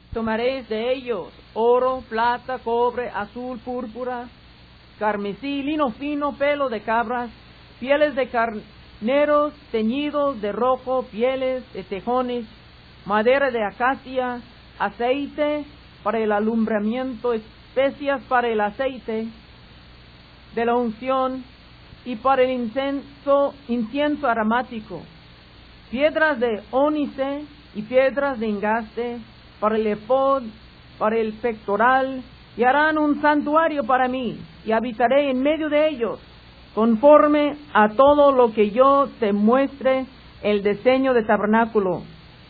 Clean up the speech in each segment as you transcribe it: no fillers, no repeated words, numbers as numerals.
Tomaréis de ellos oro, plata, cobre, azul, púrpura, carmesí, lino fino, pelo de cabras, pieles de carneros teñidos de rojo, pieles de tejones, madera de acacia, aceite para el alumbramiento, especias para el aceite de la unción y para el incienso aromático, piedras de ónice y piedras de engaste para el efod, para el pectoral, y harán un santuario para mí, y habitaré en medio de ellos, conforme a todo lo que yo te muestre el diseño de tabernáculo,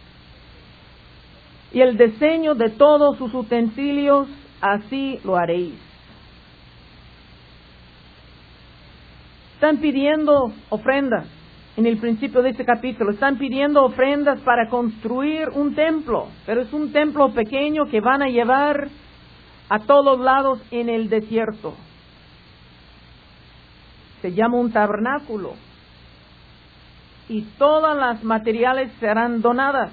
y el diseño de todos sus utensilios, así lo haréis. Están pidiendo ofrendas. En el principio de este capítulo, están pidiendo ofrendas para construir un templo, pero es un templo pequeño que van a llevar a todos lados en el desierto. Se llama un tabernáculo. Y todas las materiales serán donadas.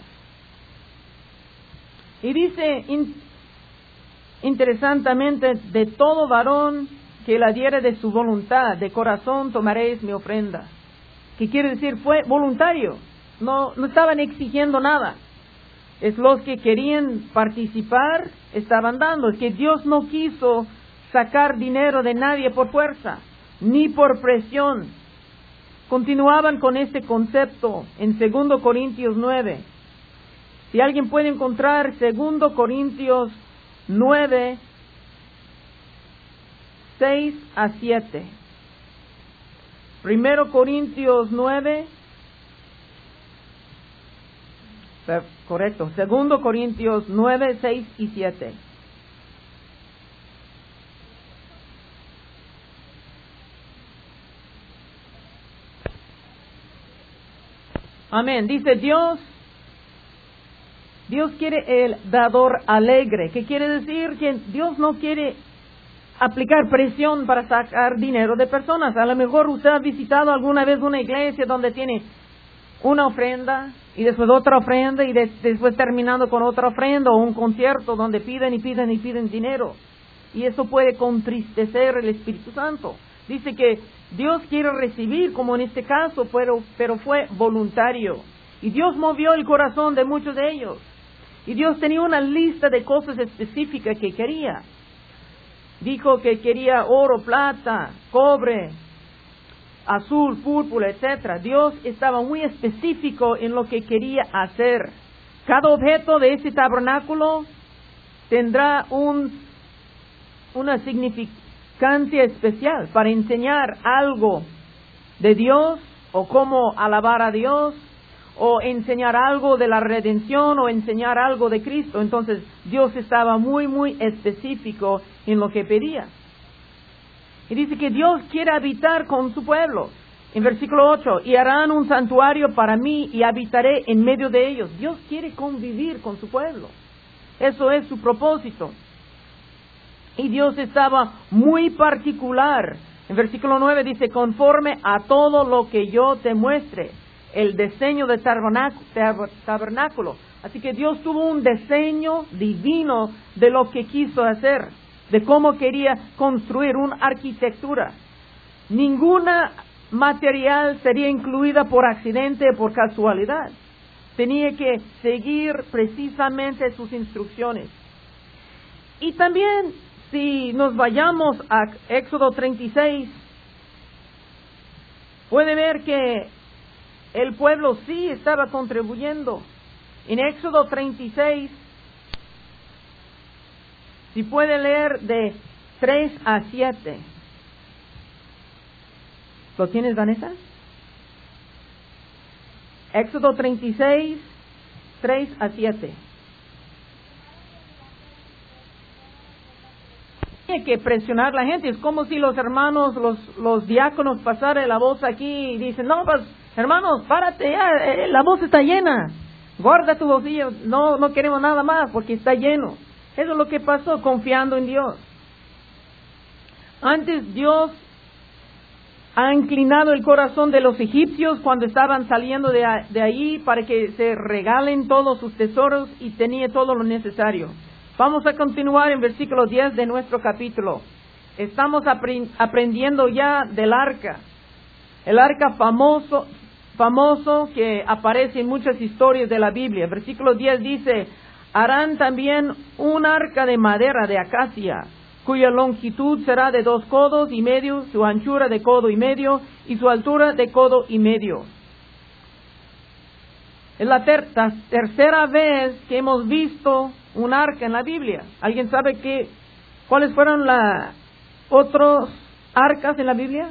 Y dice, interesantemente, de todo varón que la diere de su voluntad, de corazón tomaréis mi ofrenda. ¿Qué quiere decir? Fue voluntario, no estaban exigiendo nada. Es los que querían participar, estaban dando. Es que Dios no quiso sacar dinero de nadie por fuerza, ni por presión. Continuaban con este concepto en 2 Corintios 9. Si alguien puede encontrar 2 Corintios 9, 6 a 7. 1 Corintios 9, correcto, 2 Corintios 9, 6 y 7. Amén. Dice Dios quiere el dador alegre. ¿Qué quiere decir? Que Dios no quiere aplicar presión para sacar dinero de personas. A lo mejor usted ha visitado alguna vez una iglesia donde tiene una ofrenda y después otra ofrenda y después terminando con otra ofrenda, o un concierto donde piden y piden y piden dinero. Y eso puede contristecer el Espíritu Santo. Dice que Dios quiere recibir, como en este caso, pero fue voluntario. Y Dios movió el corazón de muchos de ellos. Y Dios tenía una lista de cosas específicas que quería. Dijo que quería oro, plata, cobre, azul, púrpura, etc. Dios estaba muy específico en lo que quería hacer. Cada objeto de ese tabernáculo tendrá una significancia especial para enseñar algo de Dios, o cómo alabar a Dios, o enseñar algo de la redención, o enseñar algo de Cristo. Entonces Dios estaba muy, muy específico en lo que pedía. Y dice que Dios quiere habitar con su pueblo. En versículo 8, y harán un santuario para mí y habitaré en medio de ellos. Dios quiere convivir con su pueblo. Eso es su propósito. Y Dios estaba muy particular. En versículo 9 dice, conforme a todo lo que yo te muestre, el diseño de tabernáculo. Así que Dios tuvo un diseño divino de lo que quiso hacer, de cómo quería construir una arquitectura. Ninguna material sería incluida por accidente o por casualidad. Tenía que seguir precisamente sus instrucciones. Y también, si nos vayamos a Éxodo 36, puede ver que el pueblo sí estaba contribuyendo. En Éxodo 36, si puede leer de 3 a 7. ¿Lo tienes, Vanessa? Éxodo 36, 3 a 7. Tiene que presionar a la gente. Es como si los hermanos, los diáconos pasaran la voz aquí y dicen, no, pues, hermanos, párate ya, la voz está llena. Guarda tu bolsillo, no queremos nada más porque está lleno. Eso es lo que pasó, confiando en Dios. Antes Dios ha inclinado el corazón de los egipcios cuando estaban saliendo de ahí para que se regalen todos sus tesoros y tenía todo lo necesario. Vamos a continuar en versículo 10 de nuestro capítulo. Estamos aprendiendo ya del arca. El arca famoso que aparece en muchas historias de la Biblia. Versículo 10 dice: harán también un arca de madera de acacia, cuya longitud será de 2 codos y medio, su anchura de codo y medio, y su altura de codo y medio. Es la tercera vez que hemos visto un arca en la Biblia. ¿Alguien sabe cuáles fueron las otros arcas en la Biblia?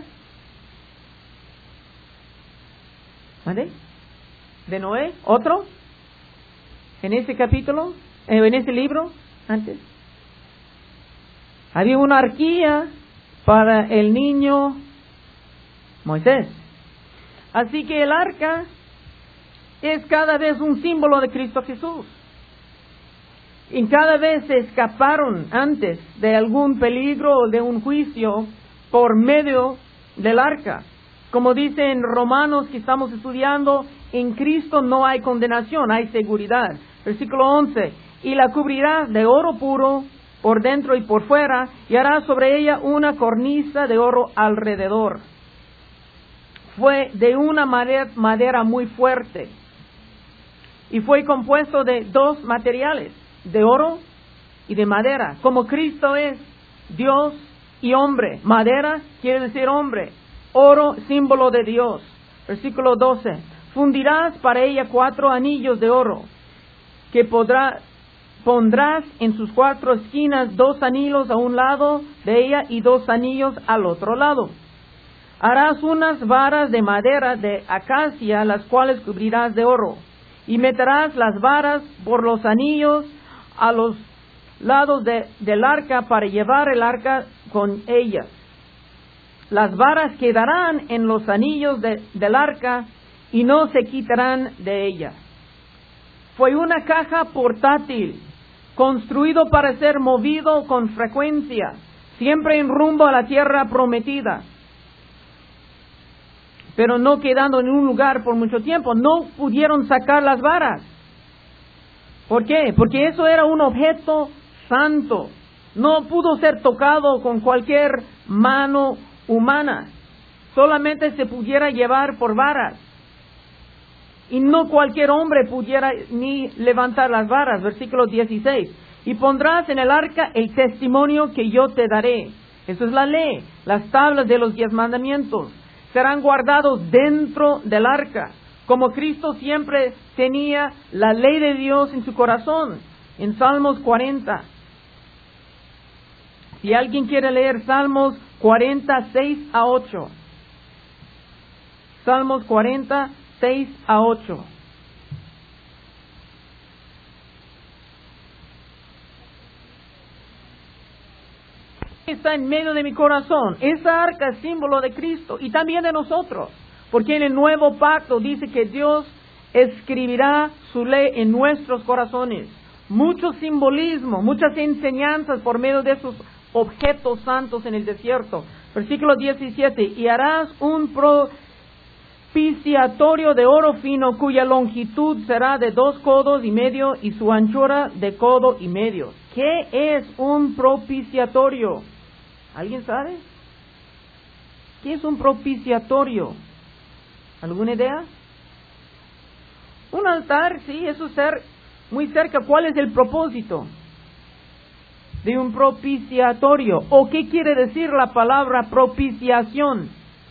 ¿Vale? ¿De Noé? ¿Otro? ¿En ese capítulo? ¿En ese libro? Antes. Había una arquilla para el niño Moisés. Así que el arca es cada vez un símbolo de Cristo Jesús. Y cada vez se escaparon antes de algún peligro o de un juicio por medio del arca. Como dice en Romanos que estamos estudiando, en Cristo no hay condenación, hay seguridad. Versículo 11, y la cubrirás de oro puro por dentro y por fuera, y harás sobre ella una cornisa de oro alrededor. Fue de una madera muy fuerte, y fue compuesto de 2 materiales, de oro y de madera. Como Cristo es Dios y hombre, madera quiere decir hombre, oro símbolo de Dios. Versículo 12, fundirás para ella 4 anillos de oro, que pondrás en sus 4 esquinas 2 anillos a un lado de ella y 2 anillos al otro lado. Harás unas varas de madera de acacia, las cuales cubrirás de oro, y meterás las varas por los anillos a los lados del arca para llevar el arca con ellas. Las varas quedarán en los anillos del arca y no se quitarán de ella. Fue una caja portátil, construido para ser movido con frecuencia, siempre en rumbo a la tierra prometida, pero no quedando en un lugar por mucho tiempo. No pudieron sacar las varas. ¿Por qué? Porque eso era un objeto santo. No pudo ser tocado con cualquier mano humana. Solamente se pudiera llevar por varas. Y no cualquier hombre pudiera ni levantar las varas. Versículo 16. Y pondrás en el arca el testimonio que yo te daré. Eso es la ley, las tablas de los 10 mandamientos. Serán guardados dentro del arca, como Cristo siempre tenía la ley de Dios en su corazón. En Salmos 40. Si alguien quiere leer Salmos 46 a 8. Salmos 46 a 8. Está en medio de mi corazón. Esa arca es símbolo de Cristo y también de nosotros, porque en el nuevo pacto dice que Dios escribirá su ley en nuestros corazones. Mucho simbolismo, muchas enseñanzas por medio de esos objetos santos en el desierto. Versículo 17, y harás un propiciatorio de oro fino, cuya longitud será de 2 codos y medio y su anchura de codo y medio. ¿Qué es un propiciatorio? ¿Alguien sabe? ¿Qué es un propiciatorio? ¿Alguna idea? Un altar, sí, eso es muy cerca. ¿Cuál es el propósito de un propiciatorio? ¿O qué quiere decir la palabra propiciación?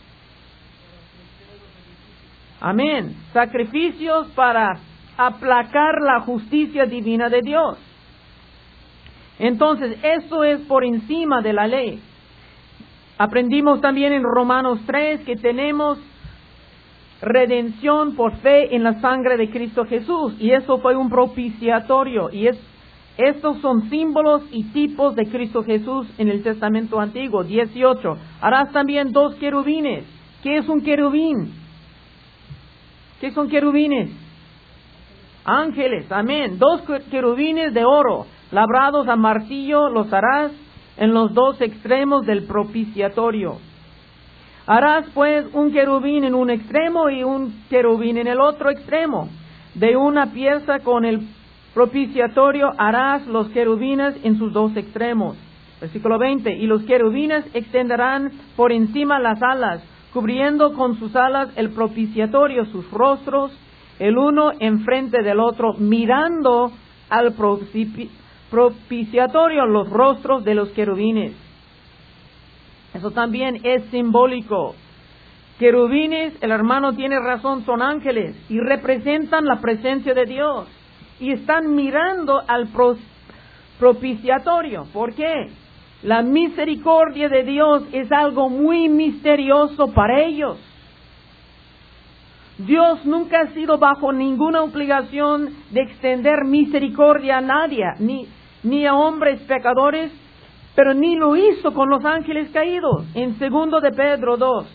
Amén. Sacrificios para aplacar la justicia divina de Dios. Entonces, esto es por encima de la ley. Aprendimos también en Romanos 3 que tenemos redención por fe en la sangre de Cristo Jesús. Y eso fue un propiciatorio. Y estos son símbolos y tipos de Cristo Jesús en el Testamento Antiguo. 18. Harás también 2 querubines. ¿Qué es un querubín? ¿Qué son querubines? Ángeles, amén. 2 querubines de oro, labrados a martillo, los harás en los 2 extremos del propiciatorio. Harás pues un querubín en un extremo y un querubín en el otro extremo. De una pieza con el propiciatorio harás los querubines en sus dos extremos. Versículo 20. Y los querubines extenderán por encima las alas, cubriendo con sus alas el propiciatorio, sus rostros, el uno enfrente del otro, mirando al propiciatorio los rostros de los querubines. Eso también es simbólico. Querubines, el hermano tiene razón, son ángeles y representan la presencia de Dios. Y están mirando al propiciatorio. ¿Por qué? La misericordia de Dios es algo muy misterioso para ellos. Dios nunca ha sido bajo ninguna obligación de extender misericordia a nadie, ni a hombres pecadores, pero ni lo hizo con los ángeles caídos. En 2 de Pedro 2.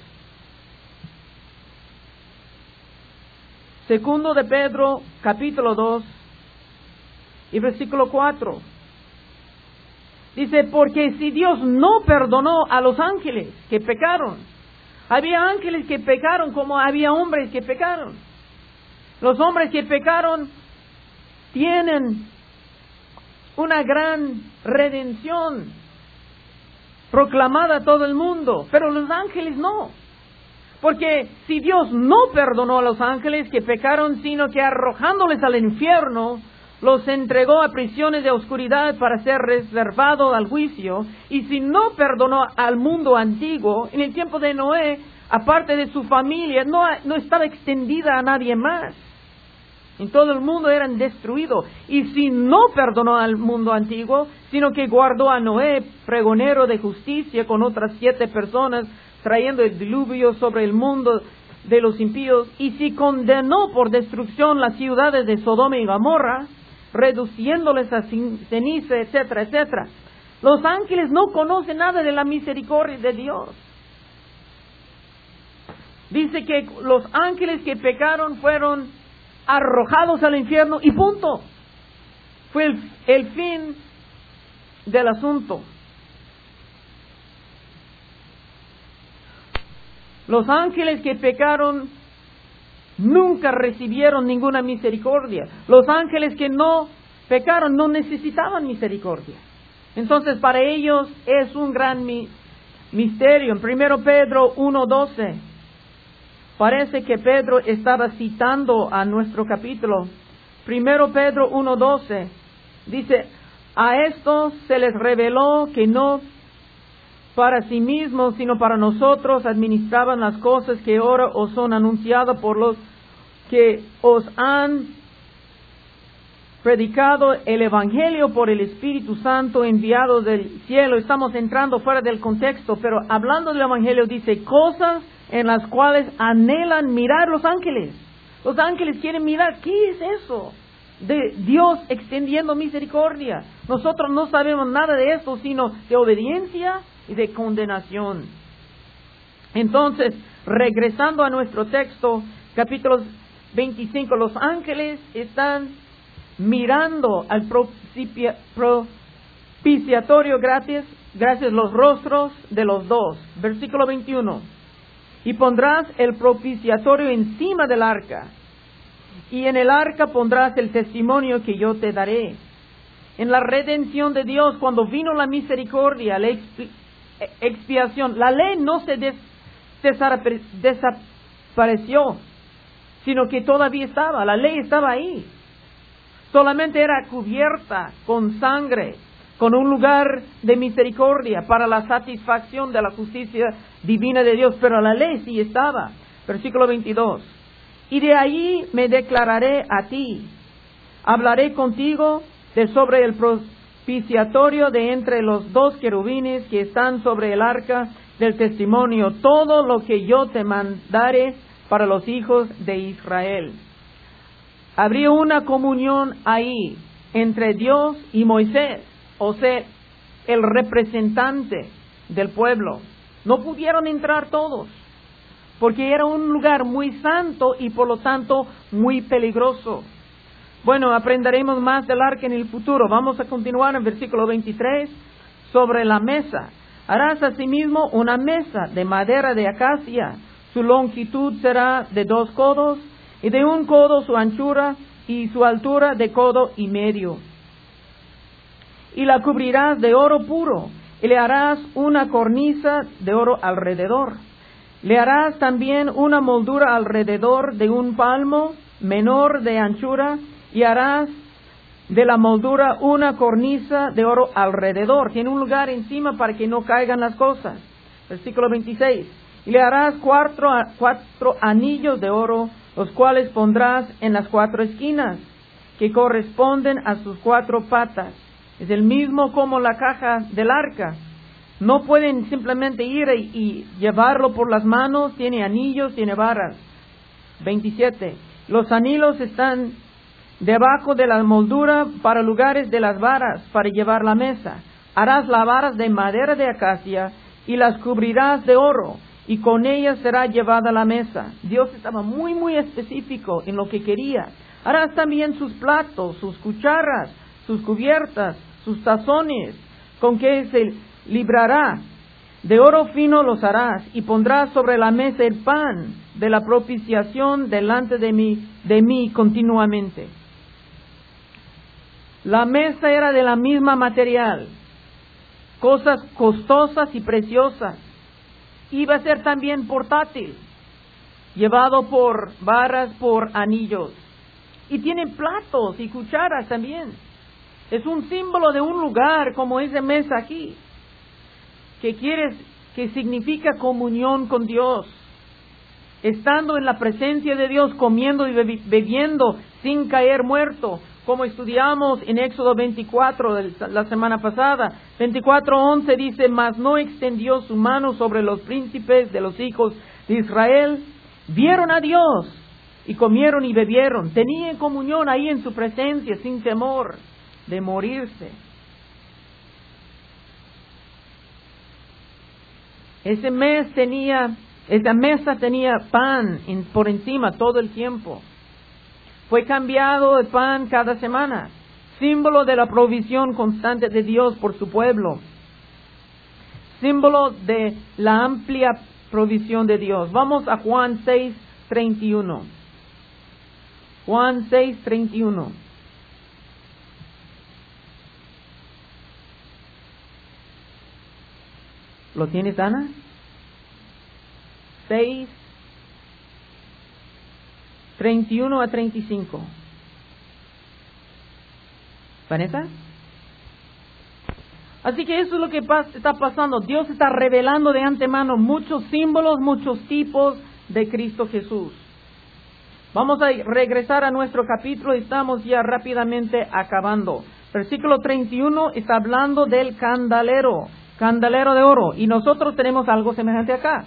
2 de Pedro, capítulo 2, y versículo 4. Dice, porque si Dios no perdonó a los ángeles que pecaron, había ángeles que pecaron como había hombres que pecaron. Los hombres que pecaron tienen una gran redención proclamada a todo el mundo, pero los ángeles no. Porque si Dios no perdonó a los ángeles que pecaron, sino que arrojándoles al infierno, los entregó a prisiones de oscuridad para ser reservado al juicio, y si no perdonó al mundo antiguo, en el tiempo de Noé, aparte de su familia, no estaba extendida a nadie más. En todo el mundo eran destruidos. Y si no perdonó al mundo antiguo, sino que guardó a Noé, pregonero de justicia, con otras 7 personas, trayendo el diluvio sobre el mundo de los impíos, y si condenó por destrucción las ciudades de Sodoma y Gomorra, reduciéndoles a ceniza, etcétera, etcétera. Los ángeles no conocen nada de la misericordia de Dios. Dice que los ángeles que pecaron fueron arrojados al infierno y punto. Fue el fin del asunto. Los ángeles que pecaron nunca recibieron ninguna misericordia. Los ángeles que no pecaron no necesitaban misericordia. Entonces para ellos es un gran misterio. En 1 Pedro 1:12, parece que Pedro estaba citando a nuestro capítulo. 1 Pedro 1:12 dice, a estos se les reveló que no para sí mismos, sino para nosotros administraban las cosas que ahora os son anunciadas por los que os han predicado el Evangelio por el Espíritu Santo enviado del cielo. Estamos entrando fuera del contexto, pero hablando del Evangelio dice cosas en las cuales anhelan mirar los ángeles. Los ángeles quieren mirar, ¿qué es eso? De Dios extendiendo misericordia. Nosotros no sabemos nada de esto, sino de obediencia y de condenación. Entonces, regresando a nuestro texto, capítulo 25, los ángeles están mirando al propiciatorio gracias los rostros de los dos. Versículo 21. Y pondrás el propiciatorio encima del arca, y en el arca pondrás el testimonio que yo te daré. En la redención de Dios, cuando vino la misericordia, la expiación, la ley no se desapareció, sino que todavía estaba, la ley estaba ahí. Solamente era cubierta con sangre, con un lugar de misericordia para la satisfacción de la justicia divina de Dios, pero la ley sí estaba. Versículo 22. Y de allí me declararé a ti, hablaré contigo de sobre el propiciatorio de entre los 2 querubines que están sobre el arca del testimonio, todo lo que yo te mandare para los hijos de Israel. Habría una comunión ahí entre Dios y Moisés, o sea, el representante del pueblo. No pudieron entrar todos, porque era un lugar muy santo y por lo tanto muy peligroso. Bueno, aprenderemos más del arca en el futuro. Vamos a continuar en versículo 23 sobre la mesa. Harás asimismo una mesa de madera de acacia. Su longitud será de 2 codos, y de 1 codo su anchura, y su altura de 1,5 codos. Y la cubrirás de oro puro, y le harás una cornisa de oro alrededor. Le harás también una moldura alrededor de 1 palmo menor de anchura, y harás de la moldura una cornisa de oro alrededor. Tiene un lugar encima para que no caigan las cosas. Versículo 26. Y le harás 4 anillos de oro, los cuales pondrás en las 4 esquinas, que corresponden a sus 4 patas. Es el mismo como la caja del arca. No pueden simplemente ir y llevarlo por las manos. Tiene anillos, tiene varas. 27. Los anillos están debajo de la moldura para lugares de las varas, para llevar la mesa. Harás las varas de madera de acacia y las cubrirás de oro, y con ellas será llevada la mesa. Dios estaba muy específico en lo que quería. Harás también sus platos, sus cucharas, sus cubiertas, sus tazones, con que se librará. De oro fino los harás, y pondrás sobre la mesa el pan de la propiciación delante de mí continuamente. La mesa era de la misma material, cosas costosas y preciosas. Iba a ser también portátil, llevado por varas, por anillos. Y tiene platos y cucharas también. Es un símbolo de un lugar como esa mesa aquí, que significa comunión con Dios. Estando en la presencia de Dios, comiendo y bebiendo sin caer muerto, como estudiamos en Éxodo 24 la semana pasada. 24:11 dice: mas no extendió su mano sobre los príncipes de los hijos de Israel. Vieron a Dios y comieron y bebieron. Tenían comunión ahí en su presencia sin temor de morirse. Esa mesa tenía pan por encima todo el tiempo. Fue cambiado el pan cada semana, símbolo de la provisión constante de Dios por su pueblo, símbolo de la amplia provisión de Dios. Vamos a Juan 6:31. Juan 6:31. ¿Lo tienes, Ana? 6:31 a 35. ¿Vanessa? Así que eso es lo que está pasando. Dios está revelando de antemano muchos símbolos, muchos tipos de Cristo Jesús. Vamos a regresar a nuestro capítulo y estamos ya rápidamente acabando. Versículo 31 está hablando del candelero de oro. Y nosotros tenemos algo semejante acá.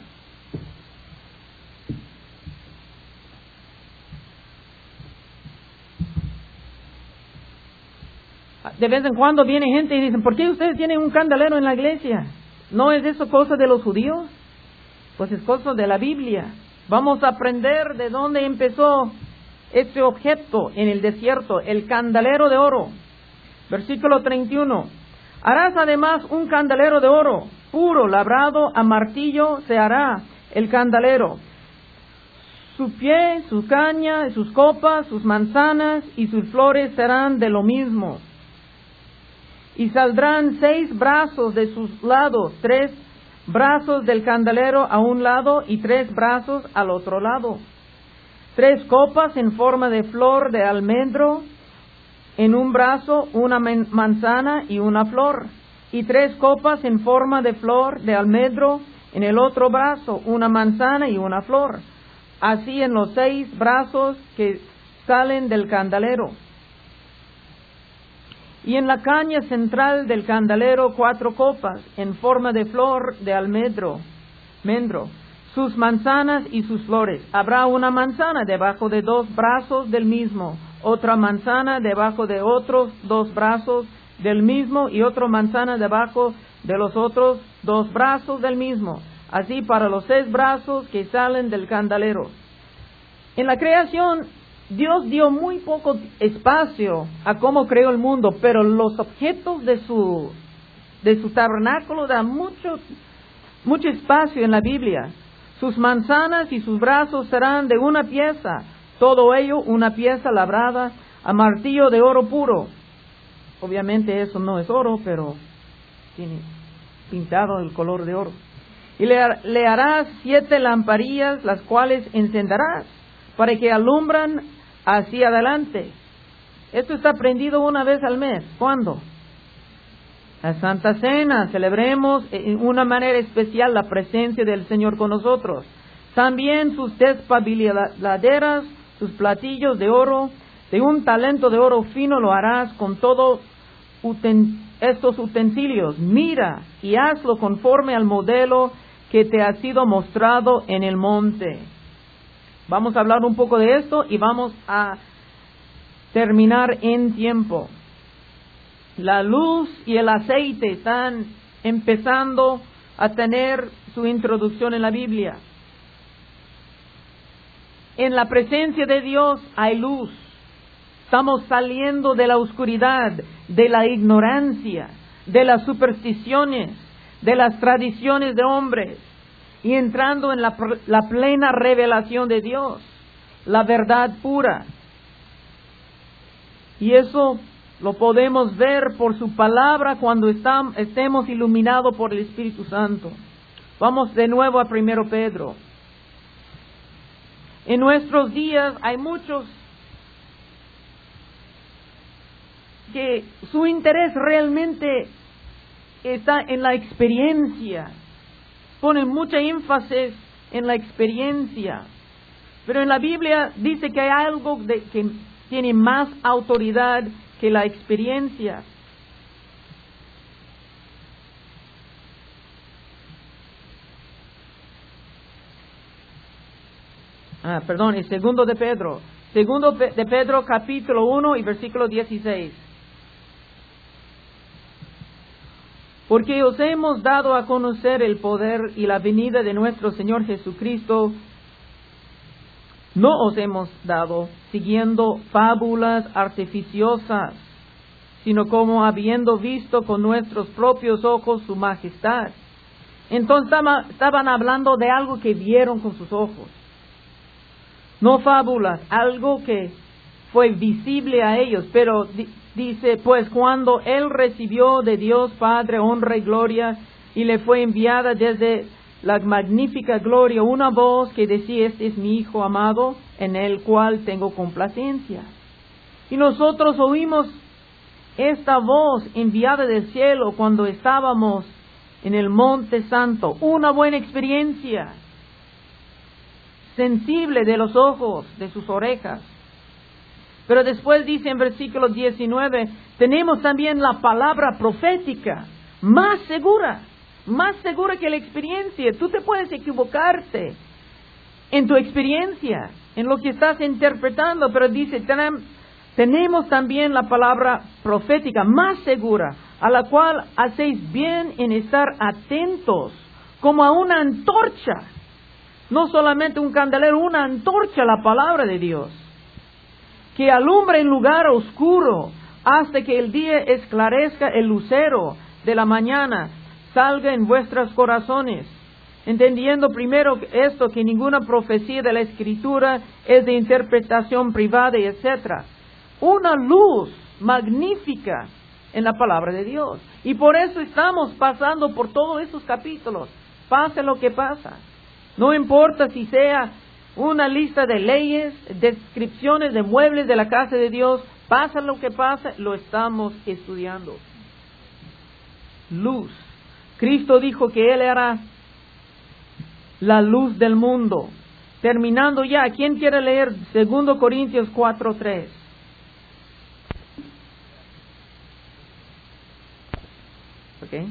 De vez en cuando viene gente y dicen: ¿por qué ustedes tienen un candelero en la iglesia? ¿No es eso cosa de los judíos? Pues es cosa de la Biblia. Vamos a aprender de dónde empezó este objeto en el desierto, el candelero de oro. Versículo 31. Harás además un candelero de oro puro, labrado a martillo se hará el candelero. Su pie, su caña, sus copas, sus manzanas y sus flores serán de lo mismo. Y saldrán 6 brazos de sus lados, 3 brazos del candelero a un lado y 3 brazos al otro lado. 3 copas en forma de flor de almendro, en un brazo una manzana y una flor. Y 3 copas en forma de flor de almendro, en el otro brazo una manzana y una flor. Así en los 6 brazos que salen del candelero. Y en la caña central del candelero 4 copas en forma de flor de almendro, sus manzanas y sus flores. Habrá una manzana debajo de 2 brazos del mismo, otra manzana debajo de otros 2 brazos del mismo y otra manzana debajo de los otros 2 brazos del mismo. Así para los 6 brazos que salen del candelero. En la creación, Dios dio muy poco espacio a cómo creó el mundo, pero los objetos de su de su tabernáculo da mucho espacio en la Biblia. Sus manzanas y sus brazos serán de una pieza, todo ello una pieza labrada a martillo de oro puro. Obviamente eso no es oro, pero tiene pintado el color de oro. Y le harás 7 lamparillas, las cuales encenderás, para que alumbran hacia adelante. Esto está prendido una vez al mes. ¿Cuándo? La Santa Cena. Celebremos en una manera especial la presencia del Señor con nosotros. También sus despabiladeras, sus platillos de oro, de un talento de oro fino lo harás con todos estos utensilios. Mira y hazlo conforme al modelo que te ha sido mostrado en el monte. Vamos a hablar un poco de esto y vamos a terminar en tiempo. La luz y el aceite están empezando a tener su introducción en la Biblia. En la presencia de Dios hay luz. Estamos saliendo de la oscuridad, de la ignorancia, de las supersticiones, de las tradiciones de hombres y entrando en la plena revelación de Dios, la verdad pura. Y eso lo podemos ver por su palabra cuando estemos iluminados por el Espíritu Santo. Vamos de nuevo a 1 Pedro. En nuestros días hay muchos que su interés realmente está en la experiencia. Ponen mucha énfasis en la experiencia. Pero en la Biblia dice que hay algo que tiene más autoridad que la experiencia. El segundo de Pedro. Segundo de Pedro, capítulo 1 y versículo 16. Porque os hemos dado a conocer el poder y la venida de nuestro Señor Jesucristo. No os hemos dado siguiendo fábulas artificiosas, sino como habiendo visto con nuestros propios ojos su majestad. Entonces estaban hablando de algo que vieron con sus ojos. No fábulas, algo que fue visible a ellos, pero dice, pues cuando Él recibió de Dios Padre honra y gloria, y le fue enviada desde la magnífica gloria una voz que decía, este es mi Hijo amado, en el cual tengo complacencia. Y nosotros oímos esta voz enviada del cielo cuando estábamos en el Monte Santo, una buena experiencia, sensible de los ojos, de sus orejas. Pero después dice en versículo 19, tenemos también la palabra profética, más segura que la experiencia. Tú te puedes equivocarte en tu experiencia, en lo que estás interpretando, pero dice, tenemos también la palabra profética, más segura, a la cual hacéis bien en estar atentos, como a una antorcha. No solamente un candelero, una antorcha, la palabra de Dios, que alumbra en lugar oscuro hasta que el día esclarezca el lucero de la mañana, salga en vuestros corazones, entendiendo primero esto, que ninguna profecía de la Escritura es de interpretación privada, etc. Una luz magnífica en la palabra de Dios. Y por eso estamos pasando por todos esos capítulos, pase lo que pasa. No importa si sea una lista de leyes, descripciones de muebles de la casa de Dios, pasa lo que pasa, lo estamos estudiando. Luz. Cristo dijo que Él era la luz del mundo. Terminando ya, ¿quién quiere leer 2 Corintios 4:3? ¿Ok?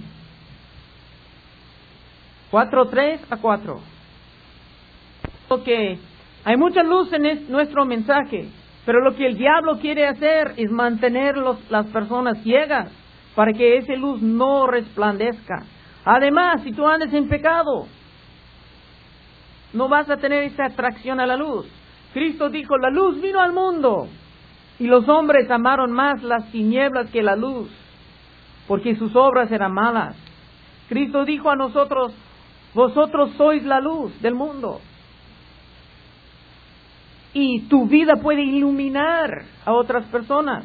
4:3 a 4. Porque hay mucha luz en nuestro mensaje, pero lo que el diablo quiere hacer es mantener las personas ciegas para que esa luz no resplandezca. Además, si tú andas en pecado, no vas a tener esa atracción a la luz. Cristo dijo, la luz vino al mundo y los hombres amaron más las tinieblas que la luz, porque sus obras eran malas. Cristo dijo a nosotros, vosotros sois la luz del mundo. Y tu vida puede iluminar a otras personas.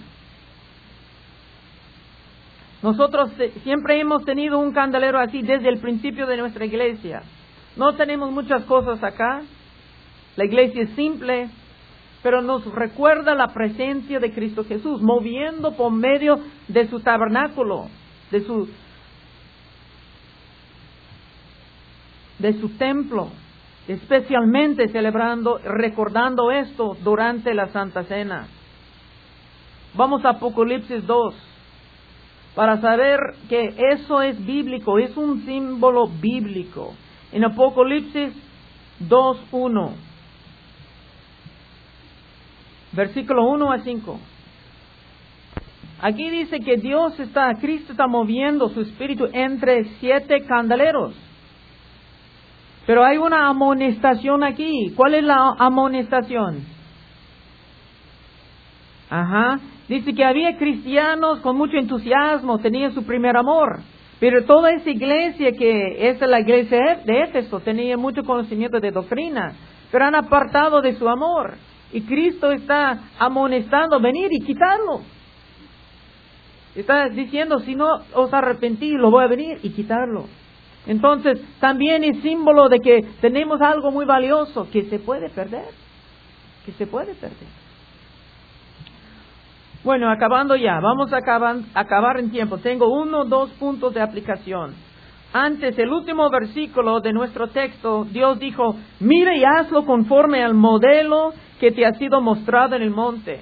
Nosotros siempre hemos tenido un candelero así desde el principio de nuestra iglesia. No tenemos muchas cosas acá. La iglesia es simple, pero nos recuerda la presencia de Cristo Jesús, moviendo por medio de su tabernáculo, de su templo, especialmente recordando esto durante la Santa Cena. Vamos a Apocalipsis 2, para saber que eso es bíblico, es un símbolo bíblico. En Apocalipsis 2:1, versículo 1 a 5. Aquí dice que Cristo está moviendo su espíritu entre 7 candeleros. Pero hay una amonestación aquí. ¿Cuál es la amonestación? Dice que había cristianos con mucho entusiasmo, tenían su primer amor. Pero toda esa iglesia, que es la iglesia de Éfeso, tenía mucho conocimiento de doctrina, pero han apartado de su amor. Y Cristo está amonestando, venir y quitarlo. Está diciendo, si no os arrepentís, lo voy a venir y quitarlo. Entonces, también es símbolo de que tenemos algo muy valioso que se puede perder. Bueno, acabando ya, vamos a acabar en tiempo. Tengo 2 puntos de aplicación. Antes, el último versículo de nuestro texto, Dios dijo, mira y hazlo conforme al modelo que te ha sido mostrado en el monte.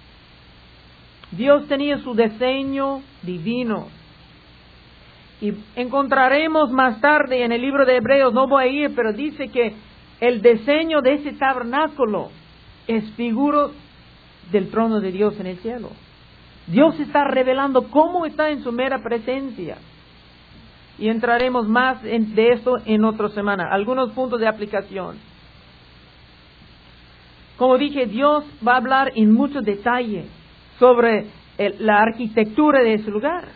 Dios tenía su diseño divino. Y encontraremos más tarde en el libro de Hebreos, no voy a ir, pero dice que el diseño de ese tabernáculo es figura del trono de Dios en el cielo. Dios está revelando cómo está en su mera presencia. Y entraremos más de esto en otra semana. Algunos puntos de aplicación. Como dije, Dios va a hablar en mucho detalle sobre la arquitectura de ese lugar.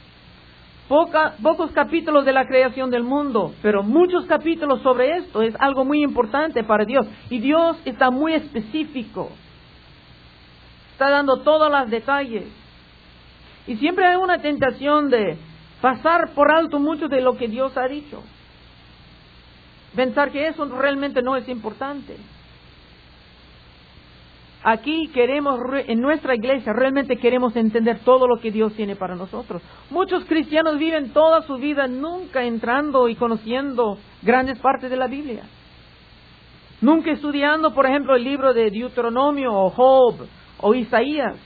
Pocos capítulos de la creación del mundo, pero muchos capítulos sobre esto. Es algo muy importante para Dios. Y Dios está muy específico. Está dando todos los detalles. Y siempre hay una tentación de pasar por alto mucho de lo que Dios ha dicho. Pensar que eso realmente no es importante. Aquí en nuestra iglesia, realmente queremos entender todo lo que Dios tiene para nosotros. Muchos cristianos viven toda su vida nunca entrando y conociendo grandes partes de la Biblia. Nunca estudiando, por ejemplo, el libro de Deuteronomio o Job o Isaías.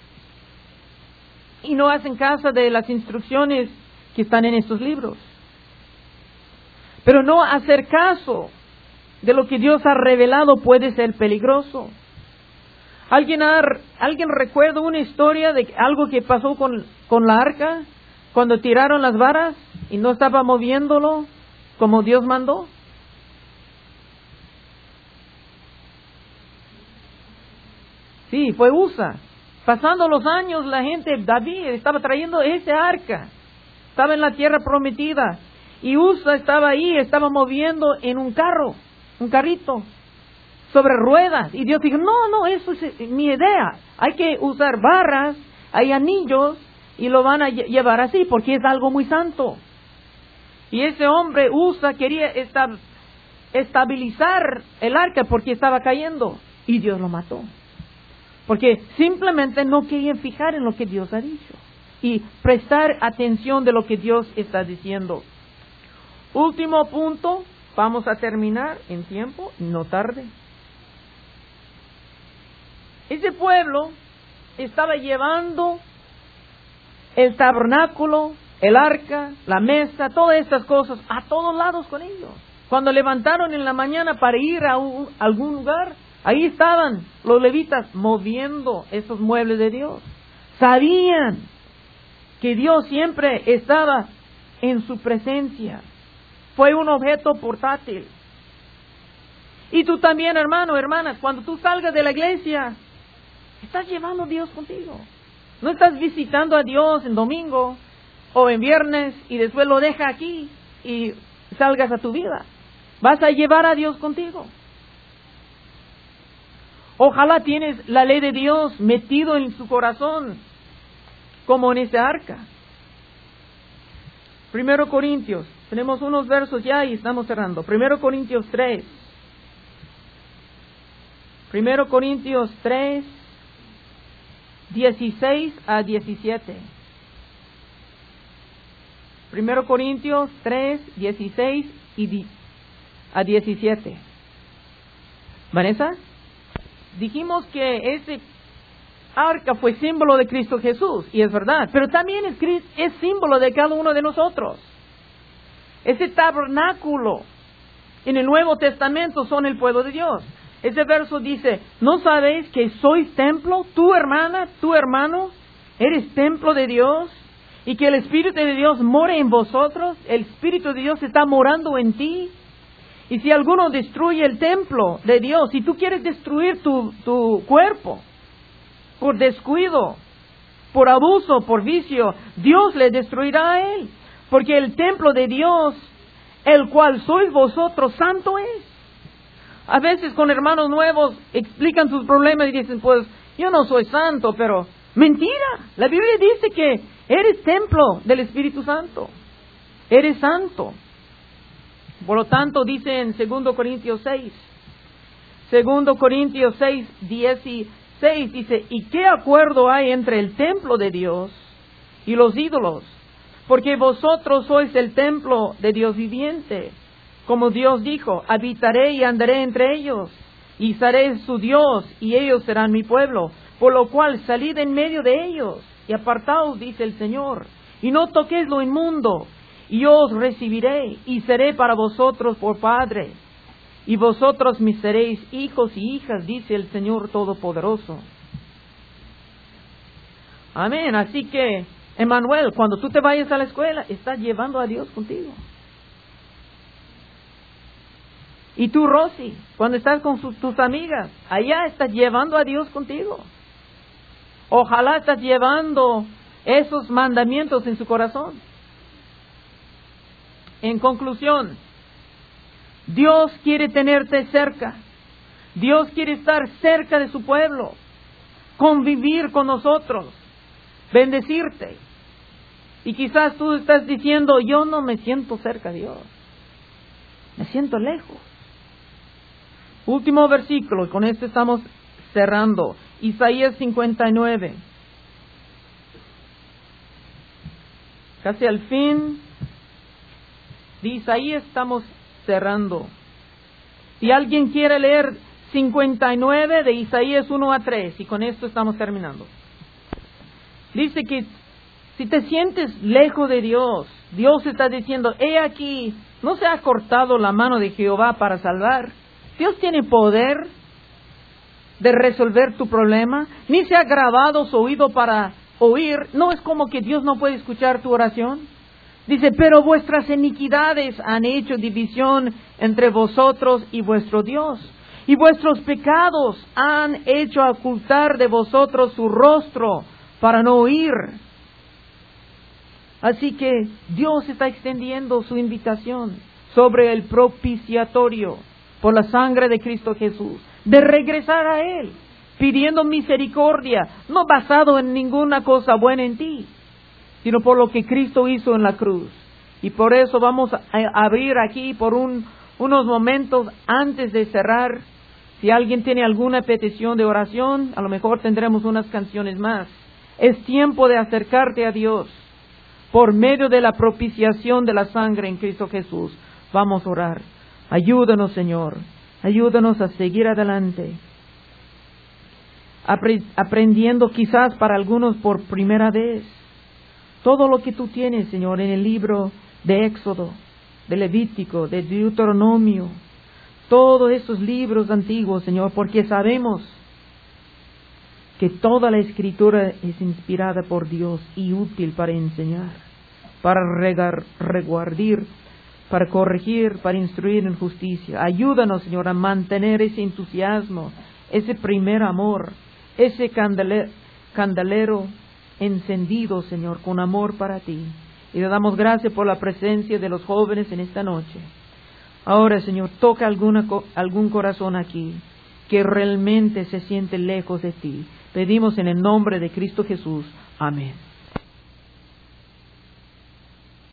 Y no hacen caso de las instrucciones que están en estos libros. Pero no hacer caso de lo que Dios ha revelado puede ser peligroso. ¿Alguien recuerda una historia de algo que pasó con la arca? Cuando tiraron las varas y no estaba moviéndolo como Dios mandó. Sí, fue Usa. Pasando los años, David estaba trayendo ese arca. Estaba en la tierra prometida. Y Usa estaba ahí, estaba moviendo en un carrito, sobre ruedas. Y Dios dijo, no, eso es mi idea. Hay que usar barras, hay anillos, y lo van a llevar así, porque es algo muy santo. Y ese hombre, Usa, quería estabilizar el arca porque estaba cayendo. Y Dios lo mató. Porque simplemente no querían fijar en lo que Dios ha dicho. Y prestar atención de lo que Dios está diciendo. Último punto, vamos a terminar en tiempo, no tarde. Ese pueblo estaba llevando el tabernáculo, el arca, la mesa, todas estas cosas a todos lados con ellos. Cuando levantaron en la mañana para ir a algún lugar, ahí estaban los levitas moviendo esos muebles de Dios. Sabían que Dios siempre estaba en su presencia. Fue un objeto portátil. Y tú también, hermano, hermana, cuando tú salgas de la iglesia, estás llevando a Dios contigo. No estás visitando a Dios en domingo o en viernes y después lo deja aquí y salgas a tu vida. Vas a llevar a Dios contigo. Ojalá tienes la ley de Dios metido en su corazón, como en ese arca. 1 Corintios, tenemos unos versos ya y estamos cerrando. 1 Corintios 3. 1 Corintios 3, 16 a 17. 1 Corintios 3, 16 a 17. Vanessa, dijimos que ese arca fue símbolo de Cristo Jesús, y es verdad, pero también es símbolo de cada uno de nosotros. Ese tabernáculo en el Nuevo Testamento son el pueblo de Dios. Ese verso dice, ¿no sabéis que sois templo? Tu hermana, tu hermano, eres templo de Dios, y que el Espíritu de Dios mora en vosotros. El Espíritu de Dios está morando en ti. Y si alguno destruye el templo de Dios, si tú quieres destruir tu cuerpo por descuido, por abuso, por vicio, Dios le destruirá a él. Porque el templo de Dios, el cual sois vosotros, santo es. A veces con hermanos nuevos explican sus problemas y dicen, pues yo no soy santo, pero mentira. La Biblia dice que eres templo del Espíritu Santo. Eres santo. Por lo tanto, dice en 2 Corintios 6. 2 Corintios 6, 16 dice, ¿y qué acuerdo hay entre el templo de Dios y los ídolos? Porque vosotros sois el templo de Dios viviente. Como Dios dijo, habitaré y andaré entre ellos, y seré su Dios, y ellos serán mi pueblo. Por lo cual, salid en medio de ellos, y apartaos, dice el Señor, y no toquéis lo inmundo, y yo os recibiré, y seré para vosotros por Padre, y vosotros me seréis hijos y hijas, dice el Señor Todopoderoso. Amén. Así que, Emmanuel, cuando tú te vayas a la escuela, estás llevando a Dios contigo. Y tú, Rosy, cuando estás con tus amigas, allá estás llevando a Dios contigo. Ojalá estás llevando esos mandamientos en su corazón. En conclusión, Dios quiere tenerte cerca. Dios quiere estar cerca de su pueblo, convivir con nosotros, bendecirte. Y quizás tú estás diciendo, yo no me siento cerca de Dios, me siento lejos. Último versículo, y con este estamos cerrando. Isaías 59. Casi al fin de Isaías estamos cerrando. Si alguien quiere leer 59 de Isaías 1 a 3, y con esto estamos terminando. Dice que si te sientes lejos de Dios, Dios está diciendo, he aquí, no se ha cortado la mano de Jehová para salvar. Dios tiene poder de resolver tu problema, ni se ha grabado su oído para oír. No es como que Dios no puede escuchar tu oración. Dice, pero vuestras iniquidades han hecho división entre vosotros y vuestro Dios, y vuestros pecados han hecho ocultar de vosotros su rostro para no oír. Así que Dios está extendiendo su invitación sobre el propiciatorio por la sangre de Cristo Jesús, de regresar a Él, pidiendo misericordia, no basado en ninguna cosa buena en ti, sino por lo que Cristo hizo en la cruz. Y por eso vamos a abrir aquí por unos momentos antes de cerrar. Si alguien tiene alguna petición de oración, a lo mejor tendremos unas canciones más. Es tiempo de acercarte a Dios por medio de la propiciación de la sangre en Cristo Jesús. Vamos a orar. Ayúdanos, Señor. Ayúdanos a seguir adelante. Aprendiendo quizás para algunos por primera vez todo lo que tú tienes, Señor, en el libro de Éxodo, de Levítico, de Deuteronomio, todos esos libros antiguos, Señor, porque sabemos que toda la Escritura es inspirada por Dios y útil para enseñar, para reguardir, para corregir, para instruir en justicia. Ayúdanos, Señor, a mantener ese entusiasmo, ese primer amor, ese candelero encendido, Señor, con amor para ti. Y le damos gracias por la presencia de los jóvenes en esta noche. Ahora, Señor, toca algún corazón aquí que realmente se siente lejos de ti. Pedimos en el nombre de Cristo Jesús. Amén.